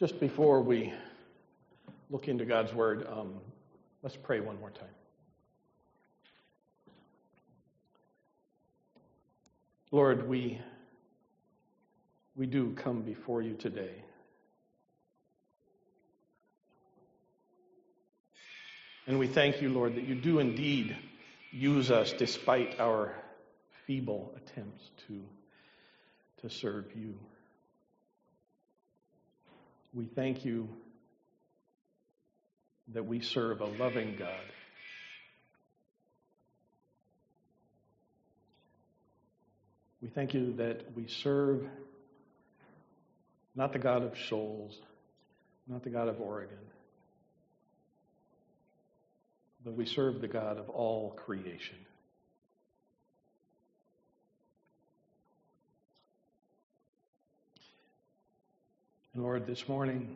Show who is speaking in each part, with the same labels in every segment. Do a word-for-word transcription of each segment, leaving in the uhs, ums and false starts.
Speaker 1: Just before we look into God's Word, um, let's pray one more time. Lord, we, we do come before you today. And we thank you, Lord, that you do indeed use us despite our feeble attempts to, to serve you. We thank you that we serve a loving God. We thank you that we serve not the God of Shoals, not the God of Oregon, but we serve the God of all creation. And Lord, this morning,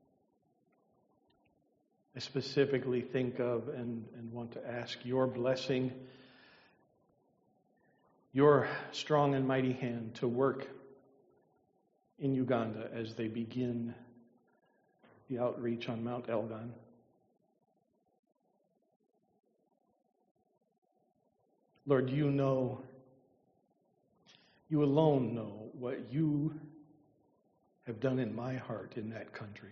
Speaker 1: I specifically think of and, and want to ask your blessing, your strong and mighty hand to work in Uganda as they begin the outreach on Mount Elgon. Lord, you know, you alone know what you have done in my heart in that country.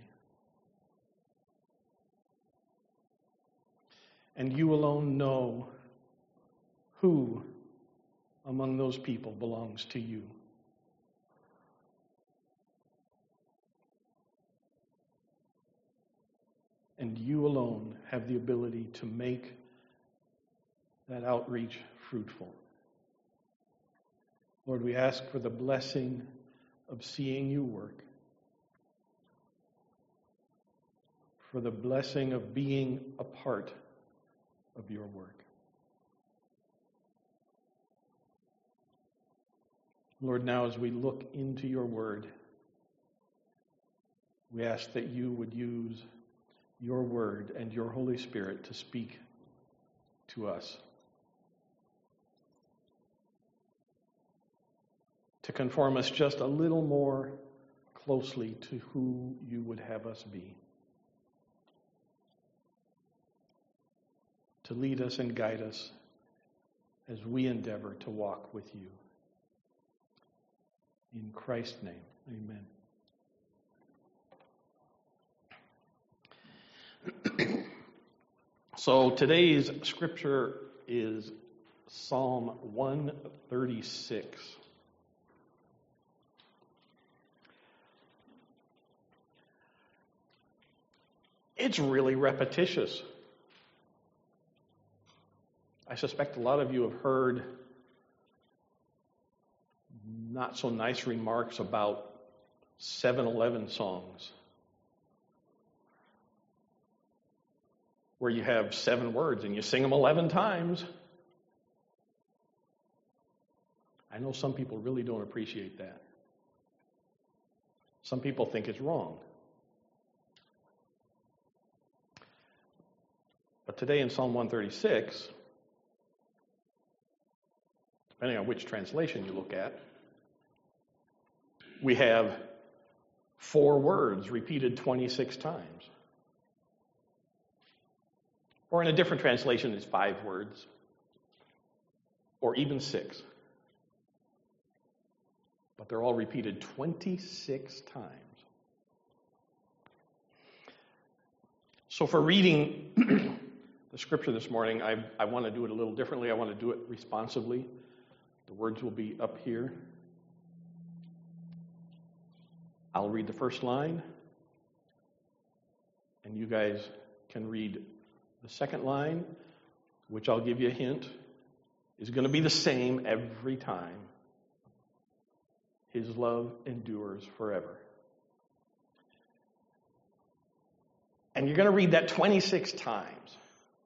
Speaker 1: And you alone know who among those people belongs to you. And you alone have the ability to make that outreach fruitful. Lord, we ask for the blessing of seeing you work, for the blessing of being a part of your work. Lord, now as we look into your word, we ask that you would use your word and your Holy Spirit to speak to us, to conform us just a little more closely to who you would have us be, to lead us and guide us as we endeavor to walk with you. In Christ's name, amen. So today's scripture is Psalm one thirty-six. It's really repetitious. I suspect a lot of you have heard not so nice remarks about seven eleven songs, where you have seven words and you sing them eleven times. I know some people really don't appreciate that. Some people think it's wrong. But today in Psalm one thirty-six, depending on which translation you look at, we have four words repeated twenty-six times. Or in a different translation, it's five words, or even six. But they're all repeated twenty-six times. So for reading the scripture this morning, I, I want to do it a little differently. I want to do it responsively. The words will be up here. I'll read the first line, and you guys can read the second line, which I'll give you a hint, is going to be the same every time. His love endures forever. And you're going to read that twenty-six times.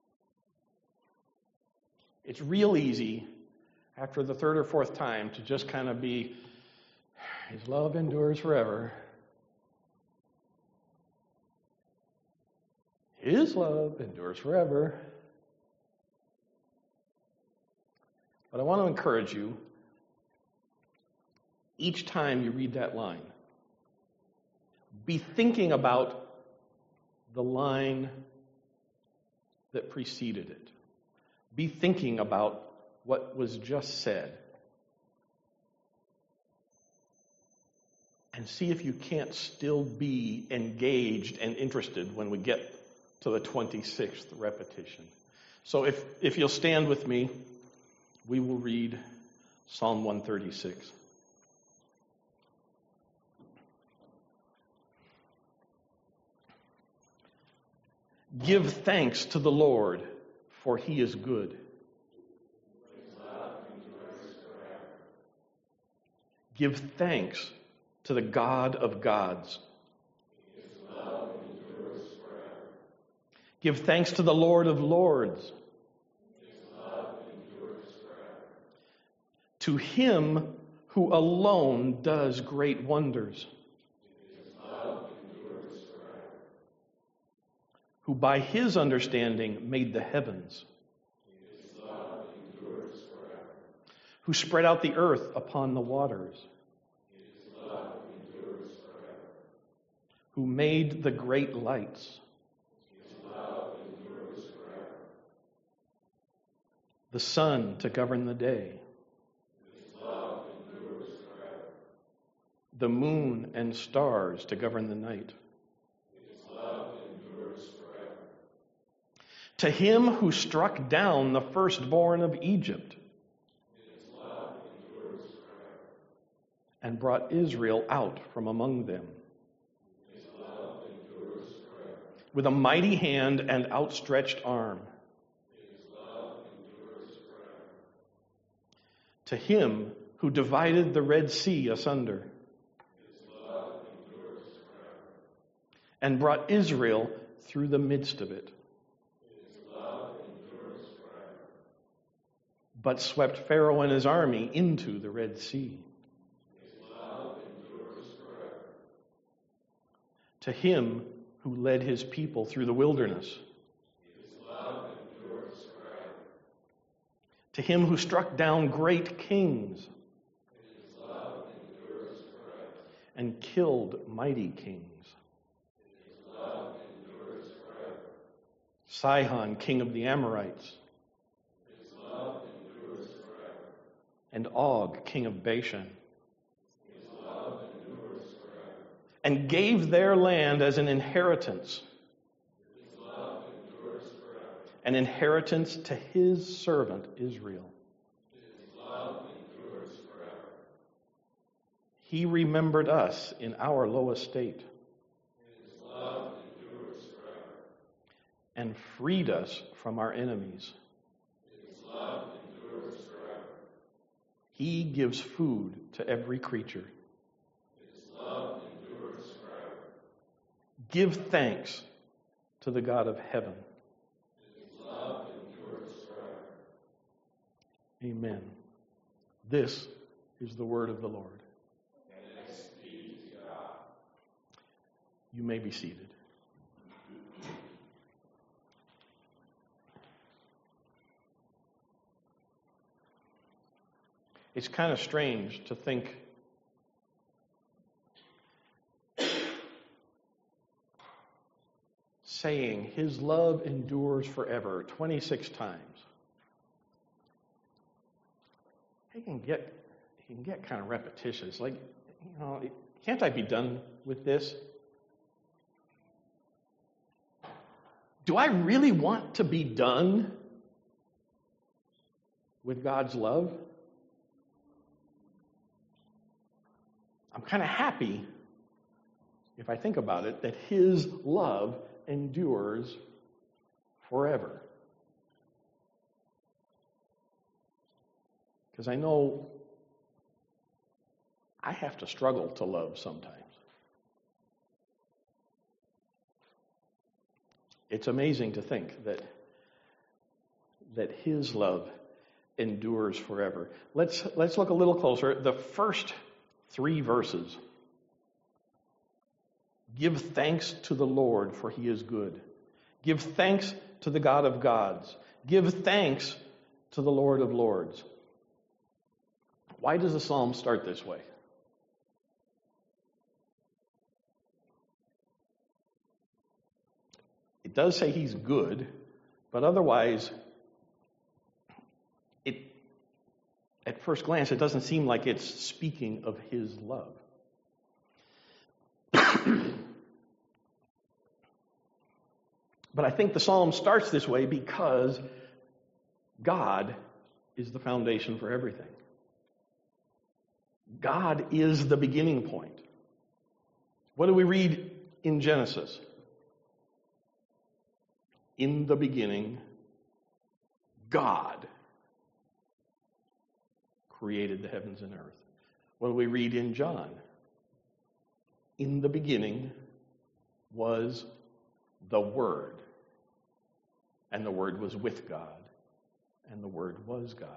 Speaker 1: It's real easy after the third or fourth time to just kind of be, his love endures forever. His love endures forever. But I want to encourage you, each time you read that line, be thinking about the line that preceded it. Be thinking about what was just said. And see if you can't still be engaged and interested when we get to the twenty-sixth repetition. So if, if you'll stand with me, we will read Psalm one thirty-six. Give thanks to the Lord, for he is good. Give thanks to the God of gods. Give thanks to the Lord of lords. To him who alone does great wonders. Who by his understanding made the heavens. Who spread out the earth upon the waters. Who made the great lights. The sun to govern the day. The moon and stars to govern the night. To him who struck down the firstborn of Egypt and brought Israel out from among them with a mighty hand and outstretched arm. To him who divided the Red Sea asunder and brought Israel through the midst of it, but swept Pharaoh and his army into the Red Sea. To him who led his people through the wilderness. To him who struck down great kings and killed mighty kings. Sihon, king of the Amorites, and Og, king of Bashan, and gave their land as an inheritance, an inheritance to his servant Israel. He remembered us in our low estate and freed us from our enemies. He gives food to every creature. Give thanks to the God of heaven. Amen. This is the word of the Lord. You may be seated. It's kind of strange to think saying his love endures forever twenty-six times. It can get it can get kind of repetitious. Like, you know, can't I be done with this? Do I really want to be done with God's love? I'm kind of happy, if I think about it, that his love endures forever. Because I know I have to struggle to love sometimes. It's amazing to think that that his love endures forever. Let's let's look a little closer. The first three verses. Give thanks to the Lord, for he is good. Give thanks to the God of gods. Give thanks to the Lord of lords. Why does the psalm start this way? It does say he's good, but otherwise, it, at first glance, it doesn't seem like it's speaking of his love. But I think the psalm starts this way because God is the foundation for everything. God is the beginning point. What do we read in Genesis? In the beginning, God created the heavens and earth. What do we read in John? In the beginning was the Word, and the Word was with God, and the Word was God.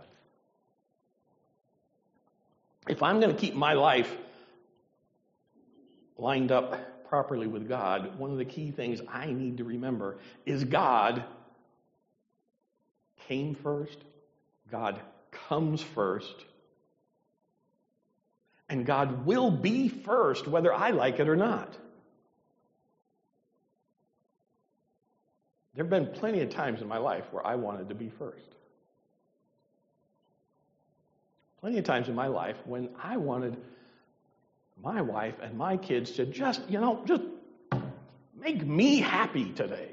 Speaker 1: If I'm going to keep my life lined up properly with God, one of the key things I need to remember is God came first, God comes first, and God will be first whether I like it or not. There have been plenty of times in my life where I wanted to be first. Plenty of times in my life when I wanted my wife and my kids to just, you know, just make me happy today.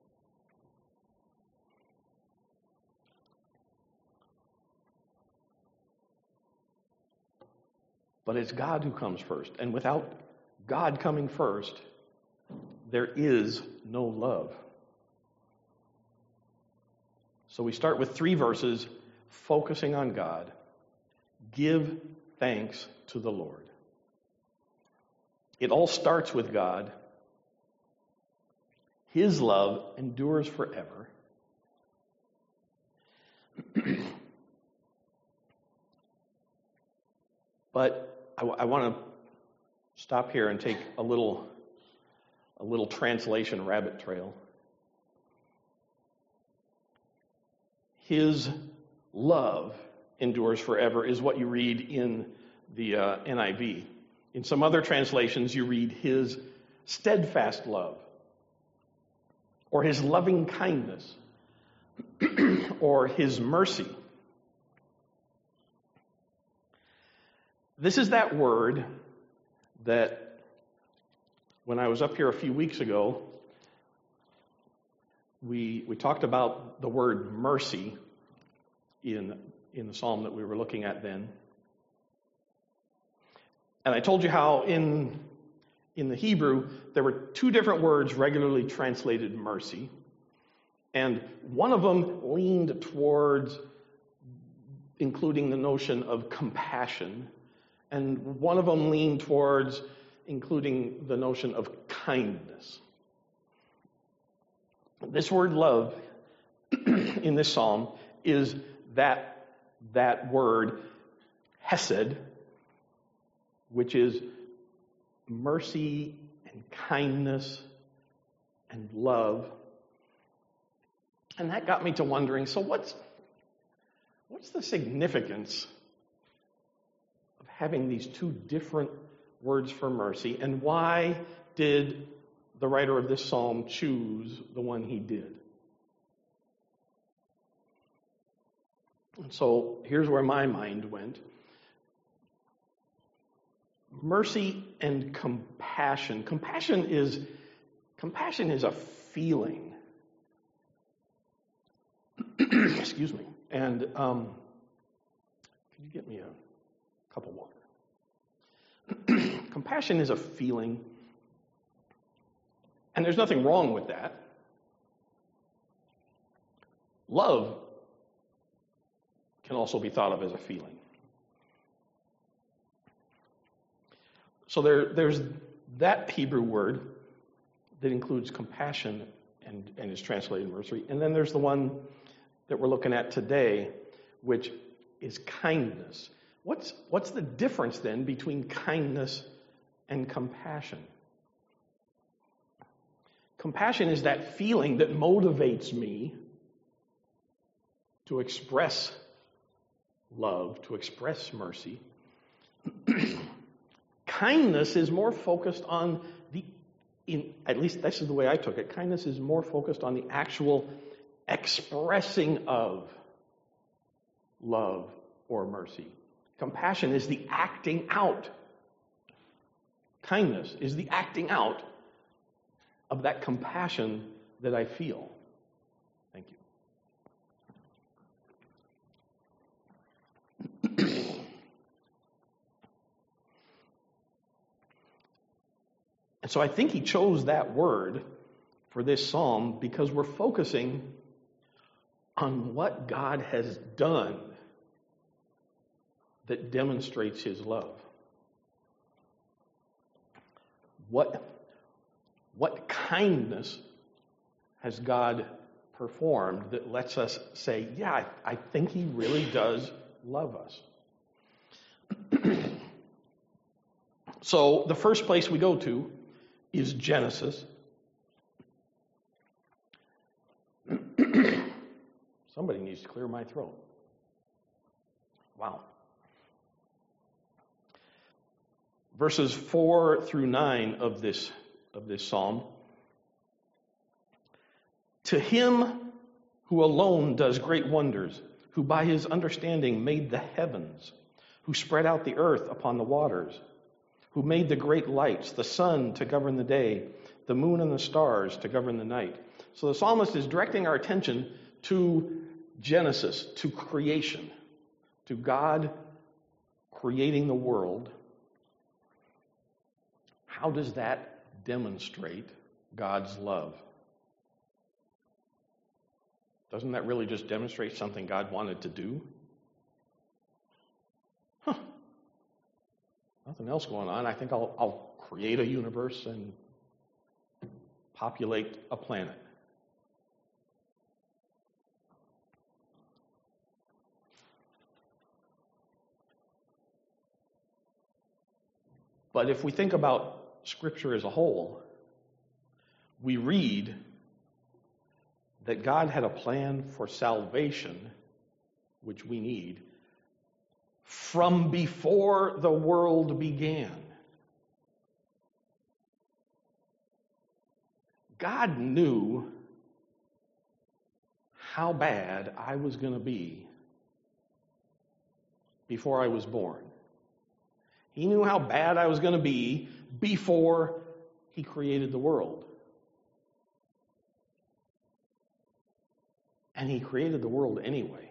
Speaker 1: But it's God who comes first. And without God coming first, there is no love. So we start with three verses focusing on God. Give thanks to the Lord. It all starts with God. His love endures forever. But I, I want to stop here and take a little, a little translation rabbit trail. His love endures forever is what you read in the uh, N I V. In some other translations, you read his steadfast love, or his loving kindness, or his mercy. This is that word that when I was up here a few weeks ago, we we talked about the word mercy in in the psalm that we were looking at then. And I told you how in in the Hebrew there were two different words regularly translated mercy, and one of them leaned towards including the notion of compassion, and one of them leaned towards including the notion of kindness. This word love in this psalm is that that word hesed, which is mercy and kindness and love. And that got me to wondering, so what's what's the significance of having these two different words for mercy, and why did the writer of this psalm choose the one he did? And so here's where my mind went. Mercy and compassion. Compassion is compassion is a feeling. Excuse me. And um, can you get me a cup of water? Compassion is a feeling. And there's nothing wrong with that. Love can also be thought of as a feeling. So there, there's that Hebrew word that includes compassion and, and is translated mercy. And then there's the one that we're looking at today, which is kindness. What's, what's the difference then between kindness and compassion? Compassion is that feeling that motivates me to express love, to express mercy. Kindness is more focused on the in, at least this is the way I took it, kindness is more focused on the actual expressing of love or mercy. Compassion is the acting out. Kindness is the acting out of that compassion that I feel. Thank you. And so I think he chose that word for this psalm because we're focusing on what God has done that demonstrates his love. What, what kindness has God performed that lets us say, yeah, I, I think he really does love us. So the first place we go to is Genesis. Somebody needs to clear my throat. Wow. Verses four through nine of this, of this psalm. To him who alone does great wonders, who by his understanding made the heavens, who spread out the earth upon the waters, who made the great lights, the sun to govern the day, the moon and the stars to govern the night. So the psalmist is directing our attention to Genesis, to creation, to God creating the world. How does that demonstrate God's love? Doesn't that really just demonstrate something God wanted to do? Huh. Nothing else going on. I think I'll, I'll create a universe and populate a planet. But if we think about Scripture as a whole, we read that God had a plan for salvation, which we need, from before the world began. God knew how bad I was going to be before I was born. He knew how bad I was going to be before he created the world. And he created the world anyway.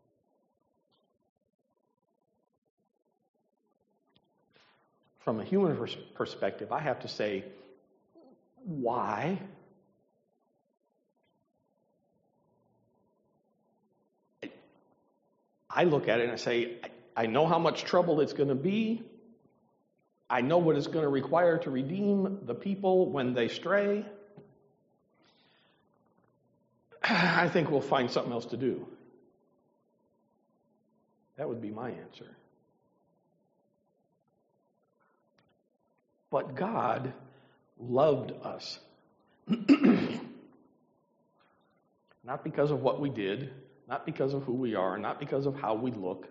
Speaker 1: From a human pers- perspective, I have to say, why? I look at it and I say, I know how much trouble it's going to be. I know what it's going to require to redeem the people when they stray. I think we'll find something else to do. That would be my answer. But God loved us. Not because of what we did, not because of who we are, not because of how we look.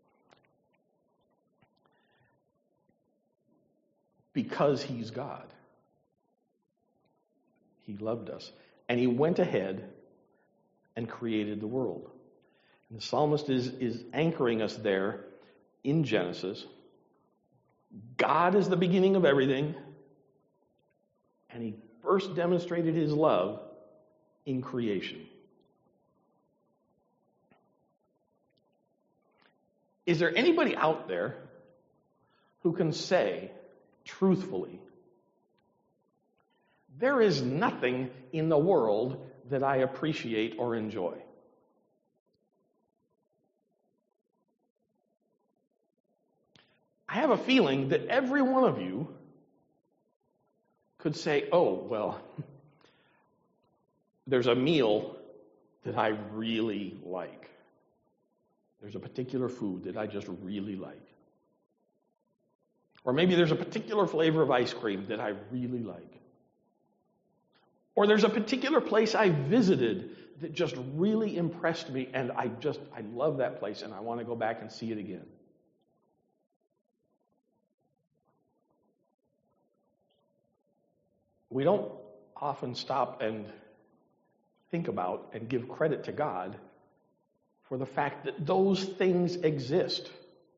Speaker 1: Because he's God. He loved us. And he went ahead and created the world. And the psalmist is, is anchoring us there in Genesis. God is the beginning of everything. And he first demonstrated his love in creation. Is there anybody out there who can say, truthfully, there is nothing in the world that I appreciate or enjoy? I have a feeling that every one of you could say, oh, well, there's a meal that I really like. There's a particular food that I just really like. Or maybe there's a particular flavor of ice cream that I really like. Or there's a particular place I visited that just really impressed me, and I just, I love that place, and I want to go back and see it again. we don't often stop and think about and give credit to God for the fact that those things exist.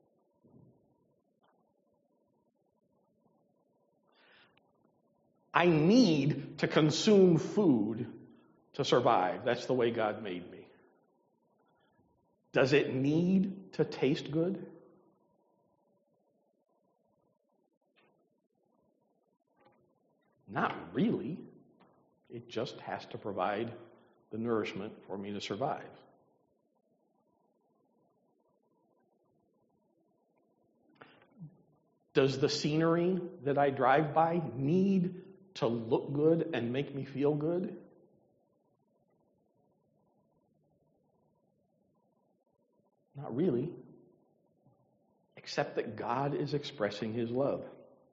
Speaker 1: I need to consume food to survive. That's the way God made me. Does it need to taste good? Not really. It just has to provide the nourishment for me to survive. Does the scenery that I drive by need to look good and make me feel good? Not really. Except that God is expressing His love.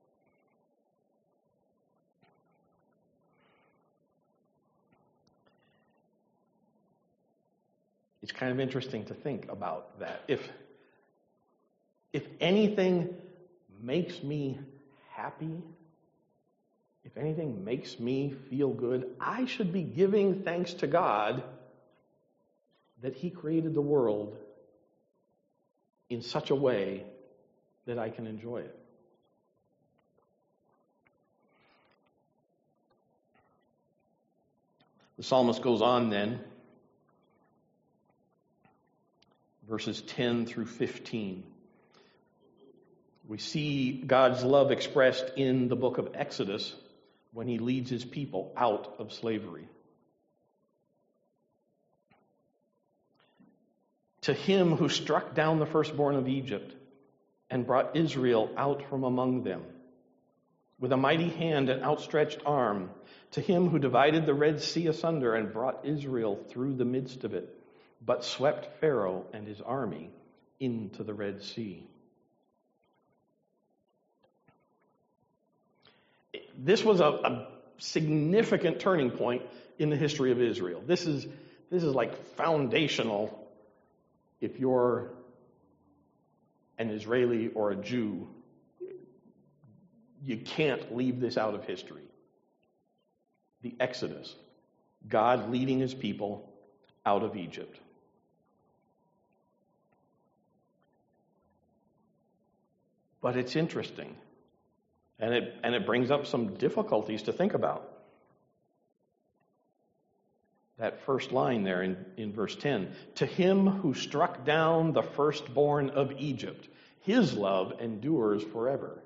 Speaker 1: It's kind of interesting to think about that. If, if anything makes me happy, if anything makes me feel good, I should be giving thanks to God that He created the world in such a way that I can enjoy it. The psalmist goes on then, verses ten through fifteen. We see God's love expressed in the book of Exodus when He leads His people out of slavery. To Him who struck down the firstborn of Egypt and brought Israel out from among them, with a mighty hand and outstretched arm, to Him who divided the Red Sea asunder and brought Israel through the midst of it, but swept Pharaoh and his army into the Red Sea. This was a, a significant turning point in the history of Israel. This is, this is like foundational if you're an Israeli or a Jew. You can't leave this out of history. The Exodus, God leading His people out of Egypt. But it's interesting, and it, and it brings up some difficulties to think about. That first line there in, in verse ten, to Him who struck down the firstborn of Egypt, His love endures forever.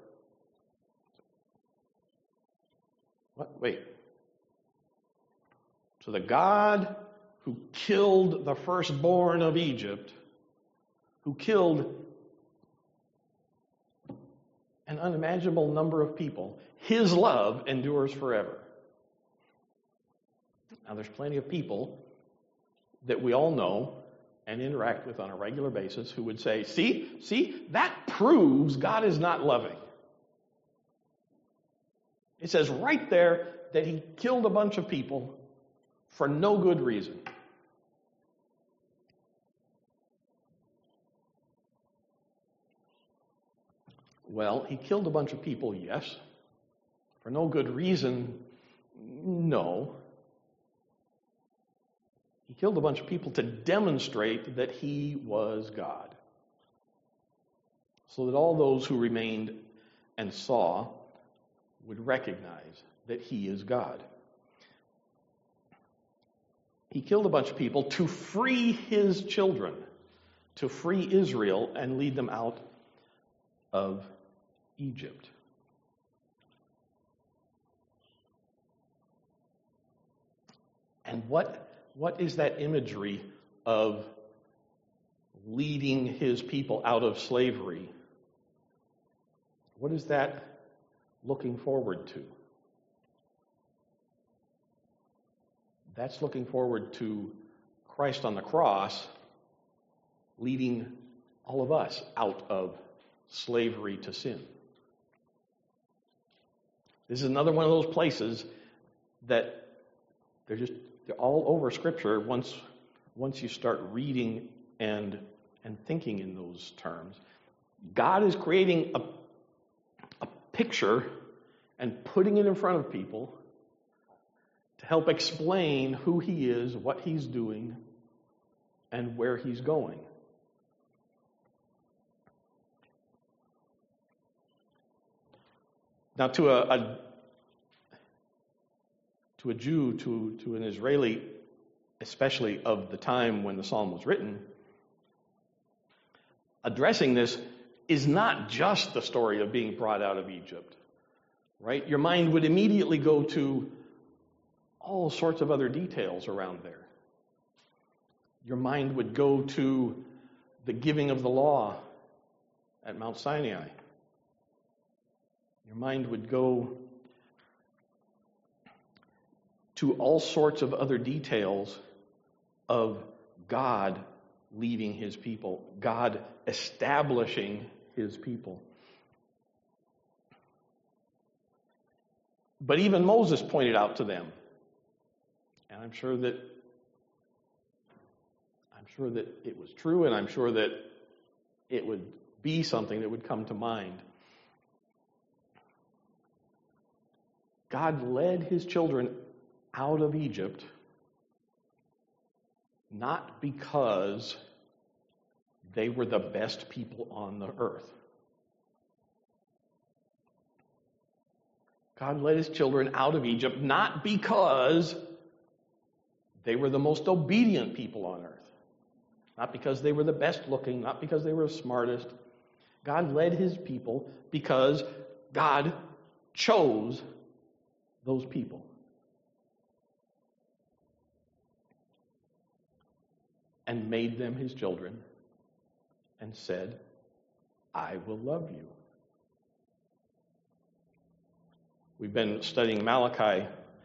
Speaker 1: What? Wait. So the God who killed the firstborn of Egypt, who killed an unimaginable number of people, His love endures forever. Now, there's plenty of people that we all know and interact with on a regular basis who would say, see, see, that proves God is not loving. It says right there that He killed a bunch of people for no good reason. Well, He killed a bunch of people, yes. For no good reason, no. He killed a bunch of people to demonstrate that He was God. So that all those who remained and saw would recognize that He is God. He killed a bunch of people to free His children, to free Israel and lead them out of Egypt. And what, what is that imagery of leading His people out of slavery? What is that looking forward to? That's looking forward to Christ on the cross leading all of us out of slavery to sin. This is another one of those places that they're just they're all over Scripture once once you start reading and and thinking in those terms. God is creating a, a picture and putting it in front of people help explain who he is, what he's doing, and where he's going. Now, to a, a to a Jew, to, to an Israeli, especially of the time when the psalm was written, addressing this is not just the story of being brought out of Egypt, right? Your mind would immediately go to all sorts of other details around there. Your mind would go to the giving of the law at Mount Sinai. Your mind would go to all sorts of other details of God leading his people, God establishing his people. But even Moses pointed out to them, and I'm sure that I'm sure that it was true, and I'm sure that it would be something that would come to mind. God led his children out of Egypt not because they were the best people on the earth. God led his children out of Egypt not because they were the most obedient people on earth, not because they were the best looking, not because they were the smartest. God led his people because God chose those people. And made them his children and said, I will love you. We've been studying Malachi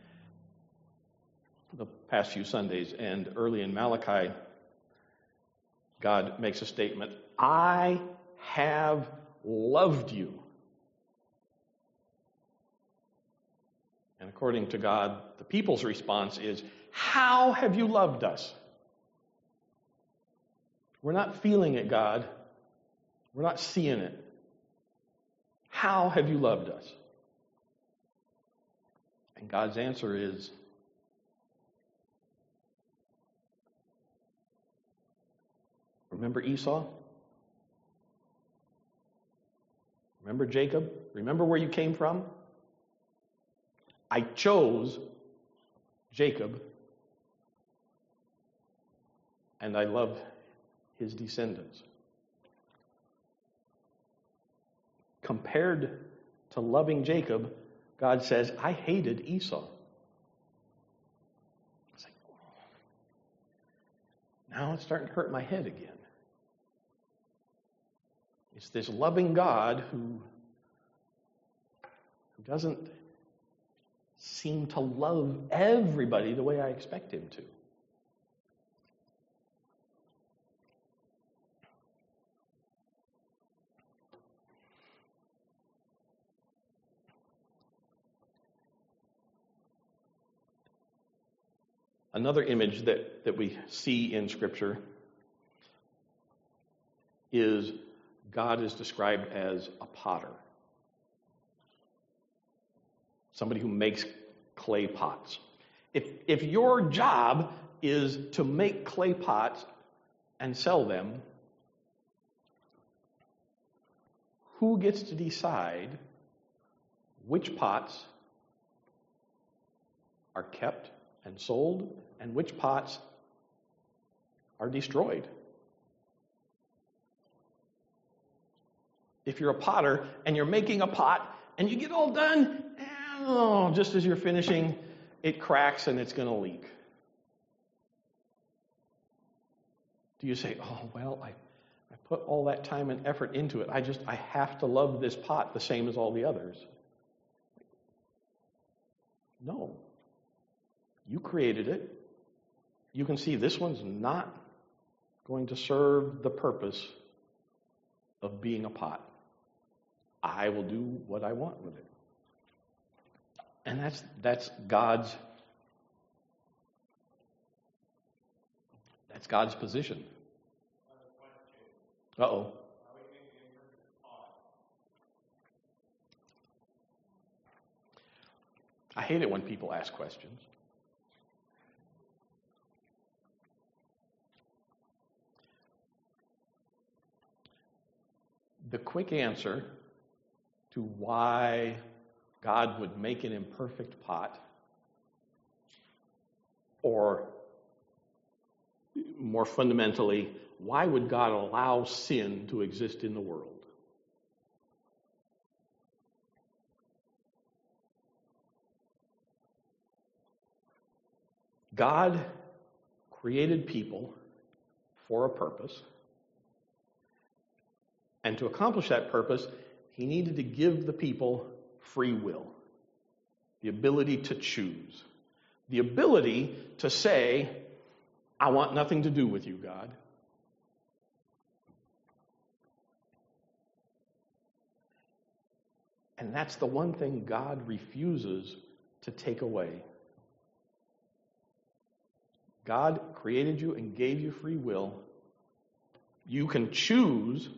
Speaker 1: the past few Sundays, and early in Malachi, God makes a statement, I have loved you. And according to God, the people's response is, how have you loved us? We're not feeling it, God. We're not seeing it. How have you loved us? And God's answer is, remember Esau? Remember Jacob? Remember where you came from? I chose Jacob, and I love his descendants. Compared to loving Jacob, God says, I hated Esau. It's like, oh, now it's starting to hurt my head again. It's this loving God who, who doesn't seem to love everybody the way I expect him to. Another image that, that we see in Scripture is God is described as a potter. Somebody who makes clay pots. If, if your job is to make clay pots and sell them, who gets to decide which pots are kept and sold and which pots are destroyed? If you're a potter and you're making a pot and you get all done, and oh, just as you're finishing, it cracks and it's going to leak. Do you say, oh, well, I, I put all that time and effort into it. I just, I have to love this pot the same as all the others. No. You created it. You can see this one's not going to serve the purpose of being a pot. I will do what I want with it. And that's that's God's that's God's position. Uh-oh. I hate it when people ask questions. the quick answer to why God would make an imperfect pot, or more fundamentally, why would God allow sin to exist in the world? God created people for a purpose, and to accomplish that purpose, he needed to give the people free will, the ability to choose, the ability to say, I want nothing to do with you, God. And that's the one thing God refuses to take away. God created you and gave you free will. You can choose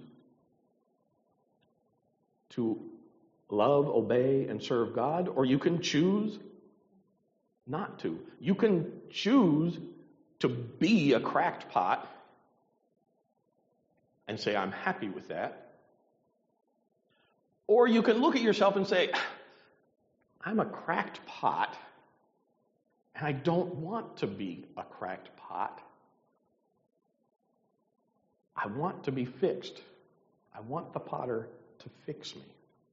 Speaker 1: to love, obey, and serve God, or you can choose not to. You can choose to be a cracked pot and say, I'm happy with that. Or you can look at yourself and say, I'm a cracked pot, and I don't want to be a cracked pot. I want to be fixed. I want the potter to fix me.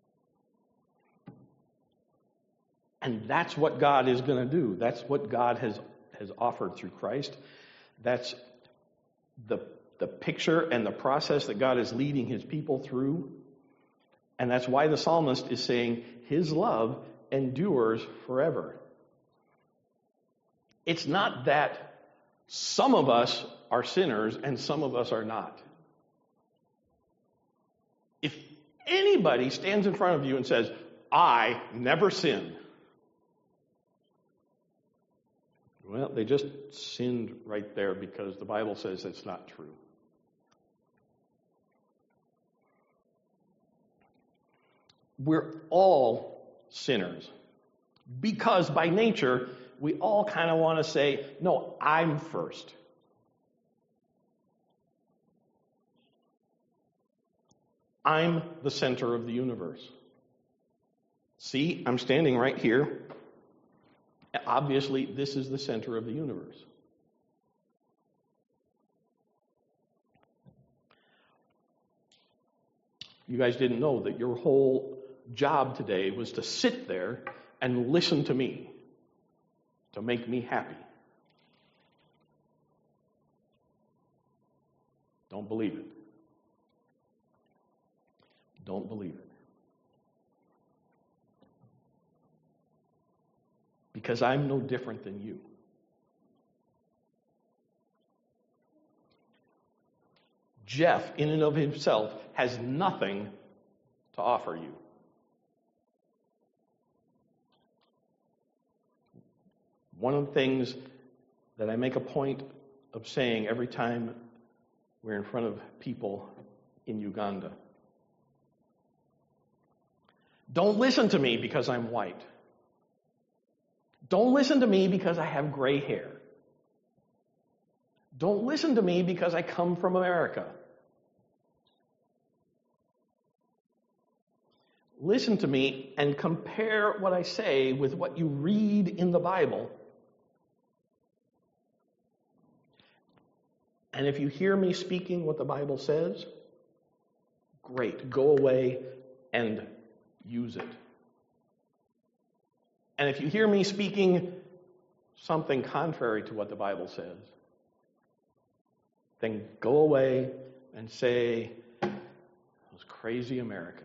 Speaker 1: And that's what God is going to do. That's what God has, has offered through Christ. That's the, the picture and the process that God is leading his people through. And that's why the psalmist is saying his love endures forever. It's not that some of us are sinners and some of us are not. If anybody stands in front of you and says, I never sin, well, they just sinned right there, because the Bible says that's not true. We're all sinners, because by nature, we all kind of want to say, no, I'm first. I'm the center of the universe. See, I'm standing right here. Obviously, this is the center of the universe. You guys didn't know that your whole job today was to sit there and listen to me, to make me happy. Don't believe it. Don't believe it. Because I'm no different than you. Jeff, in and of himself, has nothing to offer you. One of the things that I make a point of saying every time we're in front of people in Uganda: don't listen to me because I'm white. Don't listen to me because I have gray hair. Don't listen to me because I come from America. Listen to me and compare what I say with what you read in the Bible. And if you hear me speaking what the Bible says, great, go away and use it. And if you hear me speaking something contrary to what the Bible says, then go away and say, those crazy Americans.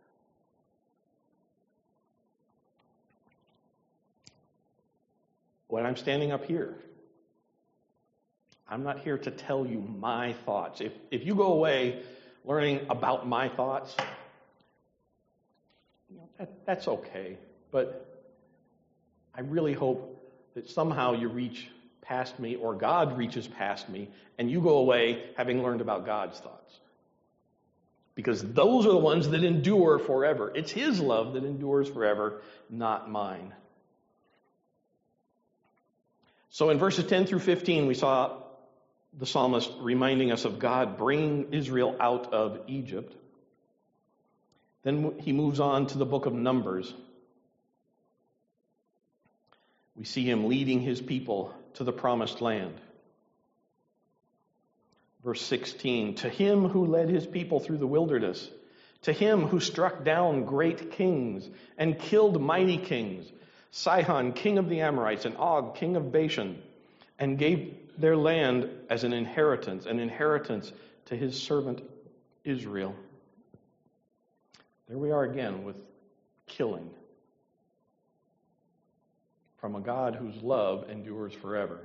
Speaker 1: When I'm standing up here, I'm not here to tell you my thoughts. If, if you go away learning about my thoughts, you know, that, that's okay. But I really hope that somehow you reach past me, or God reaches past me, and you go away having learned about God's thoughts. Because those are the ones that endure forever. It's his love that endures forever, not mine. So in verses ten through fifteen, we saw the psalmist reminding us of God bringing Israel out of Egypt. Then he moves on to the book of Numbers. We see him leading his people to the promised land. Verse sixteen, to him who led his people through the wilderness, to him who struck down great kings and killed mighty kings, Sihon, king of the Amorites, and Og, king of Bashan, and gave their land as an inheritance, an inheritance to his servant Israel. There we are again with killing from a God whose love endures forever.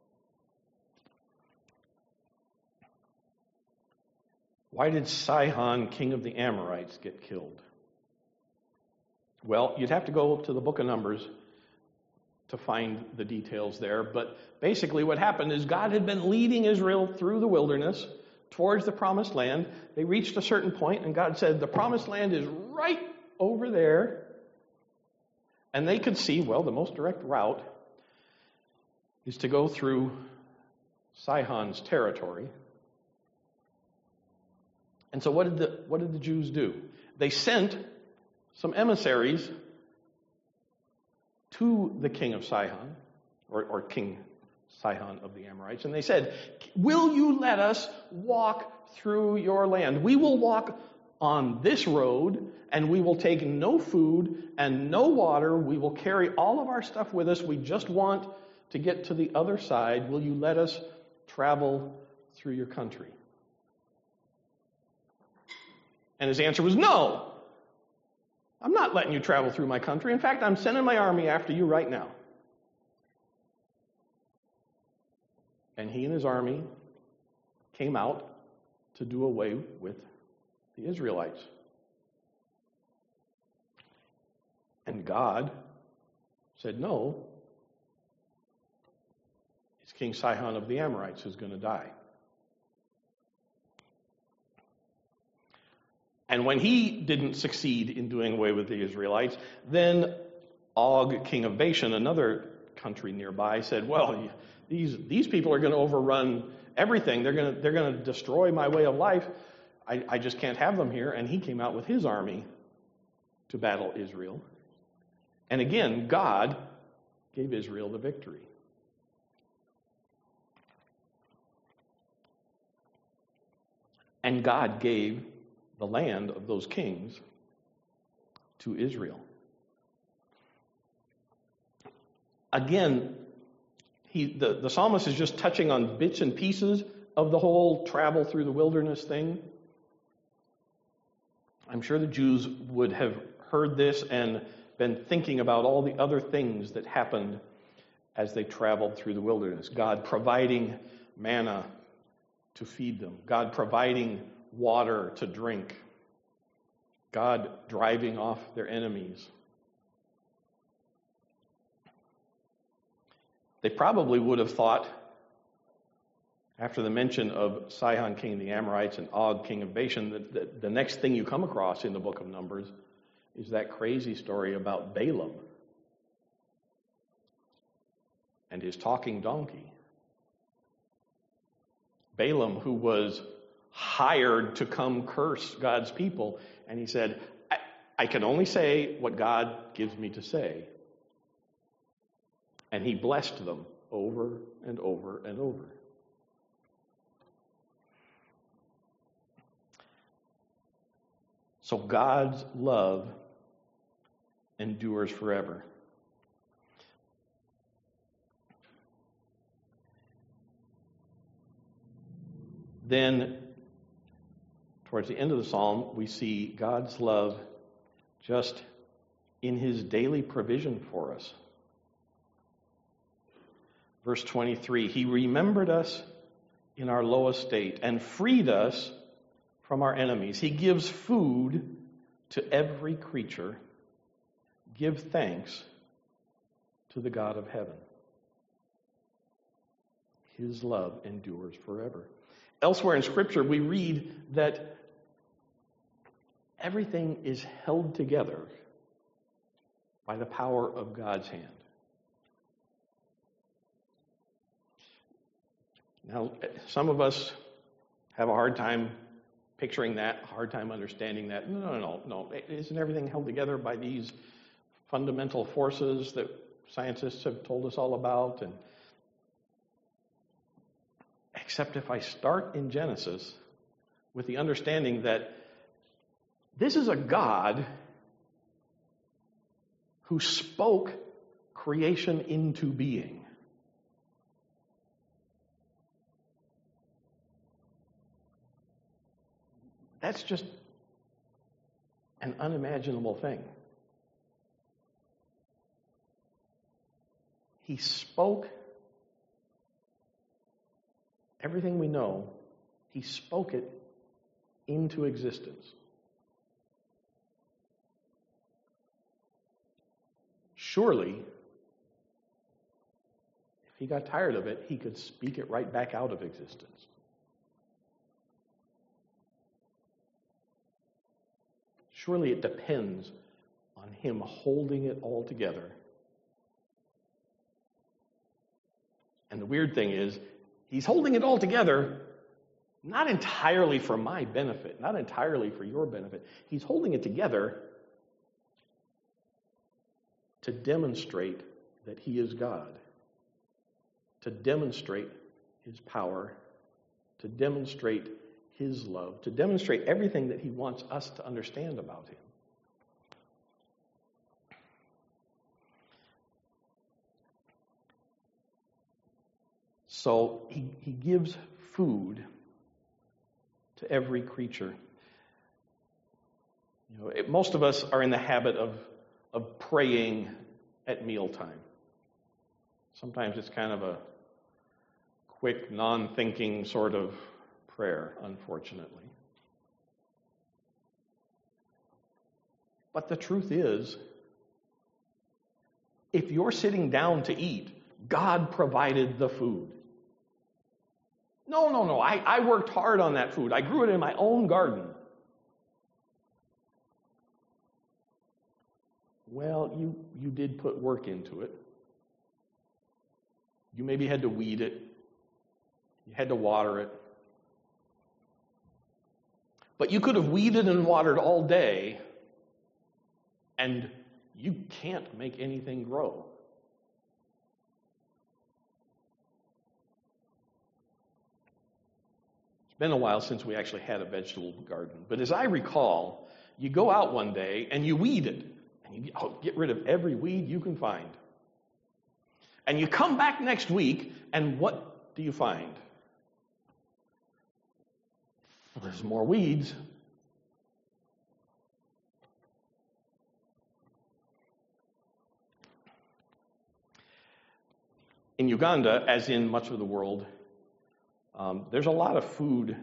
Speaker 1: Why did Sihon, king of the Amorites, get killed? Well, you'd have to go to the book of Numbers to find the details there. But basically what happened is God had been leading Israel through the wilderness towards the promised land. They reached a certain point, and God said, the promised land is right over there. And they could see, well, the most direct route is to go through Sihon's territory. And so what did the what did the Jews do? They sent some emissaries to the king of Sihon, or, or King Sihon of the Amorites, and they said, will you let us walk through your land? We will walk on this road, and we will take no food and no water. We will carry all of our stuff with us. We just want to get to the other side. Will you let us travel through your country? And his answer was, no. I'm not letting you travel through my country. In fact, I'm sending my army after you right now. And he and his army came out to do away with the Israelites. And God said, no, it's King Sihon of the Amorites who's going to die. And when he didn't succeed in doing away with the Israelites, then Og, king of Bashan, another country nearby, said, well, these these people are going to overrun everything. They're going to they're going to destroy my way of life. I, I just can't have them here. And he came out with his army to battle Israel. And again, God gave Israel the victory. And God gave the land of those kings to Israel. Again, he, the, the psalmist is just touching on bits and pieces of the whole travel through the wilderness thing. I'm sure the Jews would have heard this and been thinking about all the other things that happened as they traveled through the wilderness. God providing manna to feed them. God providing water to drink. God driving off their enemies. They probably would have thought, after the mention of Sihon, king of the Amorites, and Og, king of Bashan, that the, the next thing you come across in the book of Numbers is that crazy story about Balaam and his talking donkey. Balaam, who was hired to come curse God's people, and he said, I, I can only say what God gives me to say. And he blessed them over and over and over. So God's love endures forever. Then, towards the end of the psalm, we see God's love just in his daily provision for us. Verse twenty-three, he remembered us in our low estate and freed us from our enemies. He gives food to every creature. Give thanks to the God of heaven. His love endures forever. Elsewhere in Scripture, we read that everything is held together by the power of God's hand. Now, some of us have a hard time picturing that, hard time understanding that. No, no, no, no. Isn't everything held together by these fundamental forces that scientists have told us all about? And except if I start in Genesis with the understanding that this is a God who spoke creation into being. That's just an unimaginable thing. He spoke everything we know, he spoke it into existence. Surely, if he got tired of it, he could speak it right back out of existence. Surely it depends on him holding it all together. And the weird thing is, he's holding it all together, not entirely for my benefit, not entirely for your benefit. He's holding it together to demonstrate that he is God, to demonstrate his power, to demonstrate his love, to demonstrate everything that he wants us to understand about him. So he, he gives food to every creature. You know, it, most of us are in the habit of, of praying at mealtime. Sometimes it's kind of a quick, non-thinking sort of prayer, unfortunately. But the truth is, if you're sitting down to eat, God provided the food. No, no, no, I, I worked hard on that food. I grew it in my own garden. Well, you, you did put work into it. You maybe had to weed it. You had to water it. But you could have weeded and watered all day, and you can't make anything grow. It's been a while since we actually had a vegetable garden. But as I recall, you go out one day and you weed it. And you get rid of every weed you can find. And you come back next week, and what do you find? Well, there's more weeds. In Uganda, as in much of the world, um, there's a lot of food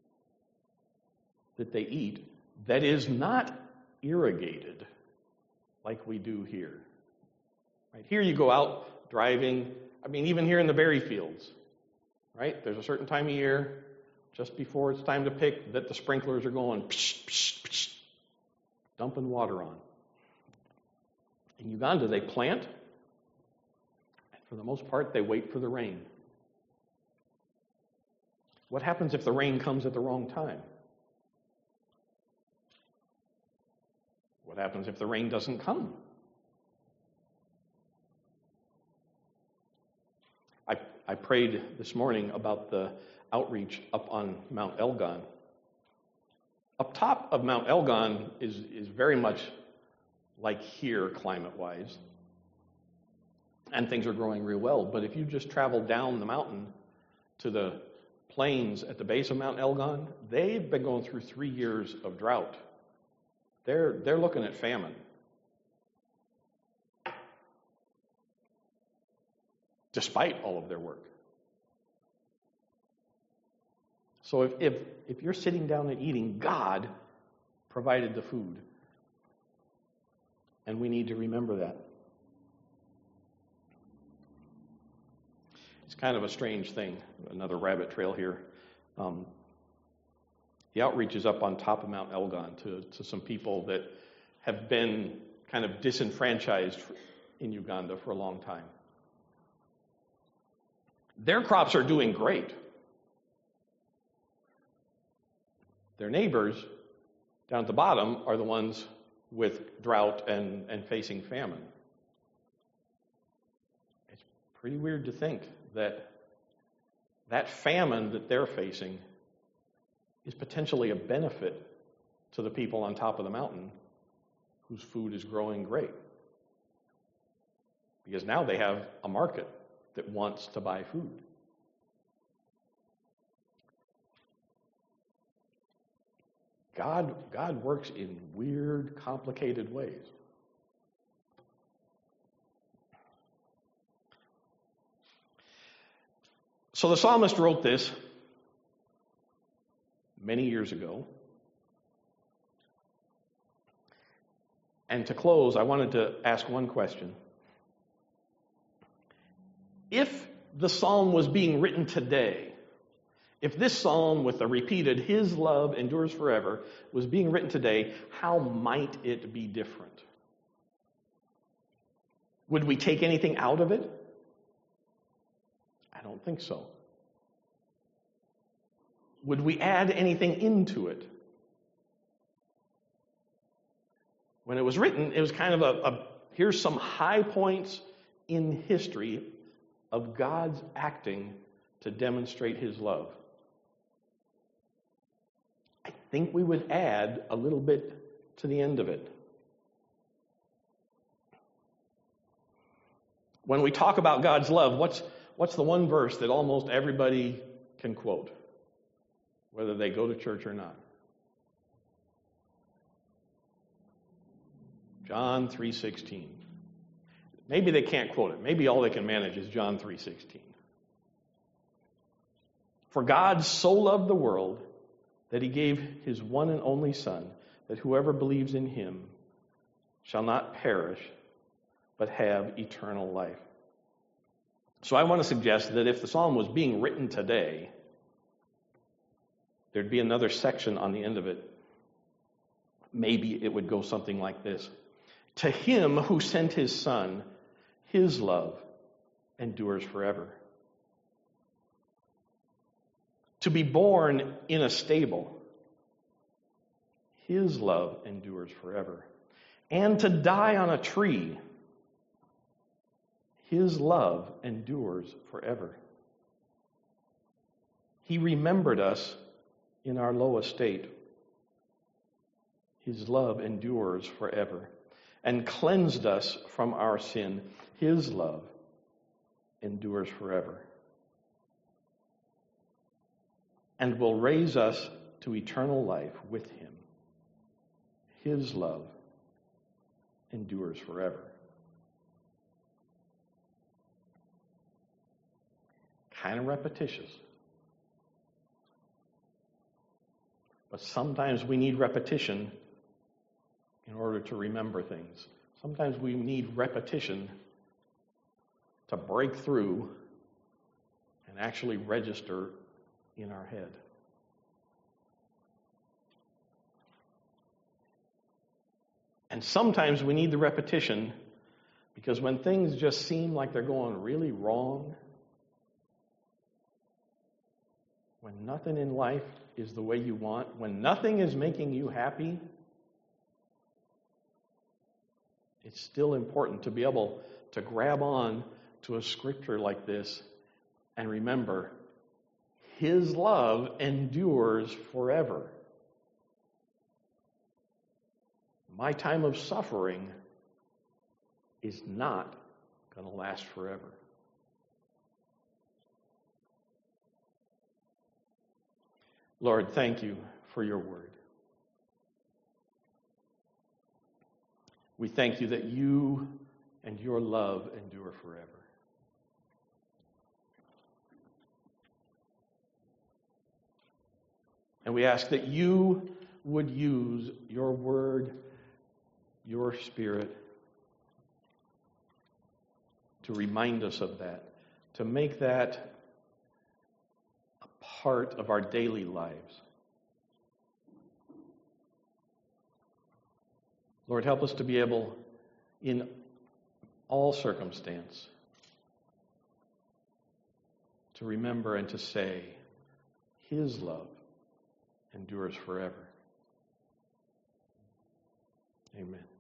Speaker 1: that they eat that is not irrigated like we do here. Right? Here you go out driving, I mean, even here in the berry fields, right? There's a certain time of year, just before it's time to pick, that the sprinklers are going, psh, psh, psh, dumping water on. In Uganda, they plant, and for the most part, they wait for the rain. What happens if the rain comes at the wrong time? What happens if the rain doesn't come? I, I prayed this morning about the outreach up on Mount Elgon. Up top of Mount Elgon is, is very much like here, climate-wise. And things are growing real well. But if you just travel down the mountain to the plains at the base of Mount Elgon, they've been going through three years of drought. They're, they're looking at famine. Despite all of their work. So if, if, if you're sitting down and eating, God provided the food. And we need to remember that. It's kind of a strange thing. Another rabbit trail here. Um, the outreach is up on top of Mount Elgon to, to some people that have been kind of disenfranchised in Uganda for a long time. Their crops are doing great. Their neighbors down at the bottom are the ones with drought and, and facing famine. It's pretty weird to think that that famine that they're facing is potentially a benefit to the people on top of the mountain whose food is growing great. Because now they have a market that wants to buy food. God, God works in weird, complicated ways. So the psalmist wrote this many years ago. And to close, I wanted to ask one question. If the psalm was being written today, if this psalm with the repeated, His love endures forever, was being written today, how might it be different? Would we take anything out of it? I don't think so. Would we add anything into it? When it was written, it was kind of a, a here's some high points in history of God's acting to demonstrate His love. I think we would add a little bit to the end of it. When we talk about God's love, what's what's the one verse that almost everybody can quote, whether they go to church or not? John three sixteen. Maybe they can't quote it. Maybe all they can manage is John three sixteen. For God so loved the world that He gave His one and only Son, that whoever believes in Him shall not perish, but have eternal life. So I want to suggest that if the psalm was being written today, there'd be another section on the end of it. Maybe it would go something like this. To Him who sent His Son, His love endures forever. To be born in a stable, His love endures forever. And to die on a tree, His love endures forever. He remembered us in our low estate. His love endures forever. And cleansed us from our sin. His love endures forever. And will raise us to eternal life with Him. His love endures forever. Kind of repetitious. But sometimes we need repetition in order to remember things. Sometimes we need repetition to break through and actually register in our head. And sometimes we need the repetition because when things just seem like they're going really wrong, when nothing in life is the way you want, when nothing is making you happy, it's still important to be able to grab on to a scripture like this and remember, His love endures forever. My time of suffering is not going to last forever. Lord, thank You for Your word. We thank You that You and Your love endure forever. And we ask that You would use Your word, Your Spirit, to remind us of that, to make that a part of our daily lives. Lord, help us to be able, in all circumstance, to remember and to say, His love endures forever. Amen.